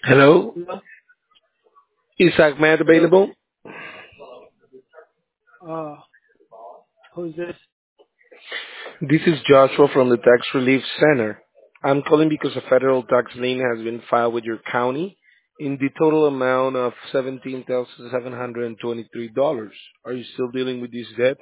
Hello, Hello? is Ahmed Hello? available? Uh, who's this? This is Joshua from the Tax Relief Center. I'm calling because a federal tax lien has been filed with your county in the total amount of $17,723. Are you still dealing with this debt?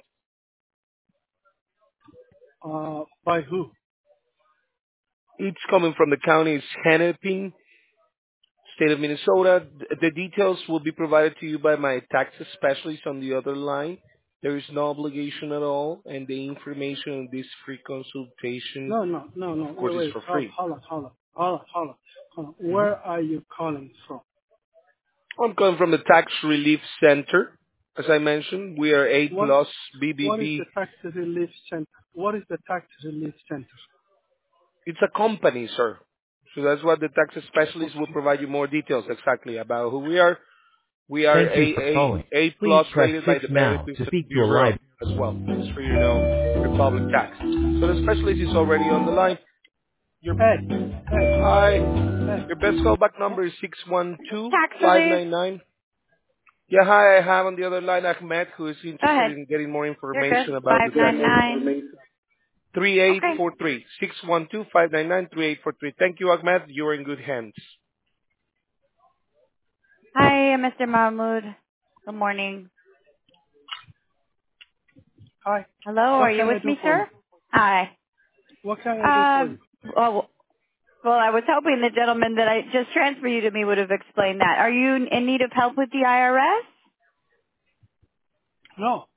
By who? It's coming from the county's Hennepin, state of Minnesota. The details will be provided to you by my tax specialist on the other line. There is no obligation at all, and the information on this free consultation, No, no, no, of no. course, Wait, is wait. for Hold, free. hold on, hold on, hold on, hold on, hold on. Mhm. Where are you calling from? I'm calling from the Tax Relief Center. As I mentioned, we are A What, plus what is BBB. the tax relief center? What is the tax relief center? It's a company, sir. So that's what the tax specialist will Okay. provide you more details exactly about who we are. We are Thank you for calling. A Please plus press rated by 6 the Better now to Business speak to a Bureau live. as well, just for you to know, Republic Tax. So the specialist is already on the line. Your Hey, hey, hi, hey. your best callback Huh? number is 612 Tax relief. Yeah, hi, I have on the other line Ahmed, who is Go interested ahead. in getting more You're good. information about the tax. 599. Okay. 3843 612 599 3843. Thank you, Ahmed. You're in good hands. Hi, Mr. Mahmood. Good morning. Hi. Hello, What are you can I with do me, for you? sir? Hi. What can I do for you? Well, I was hoping the gentleman that I just transferred you to me would have explained that. Are you in need of help with the IRS? No.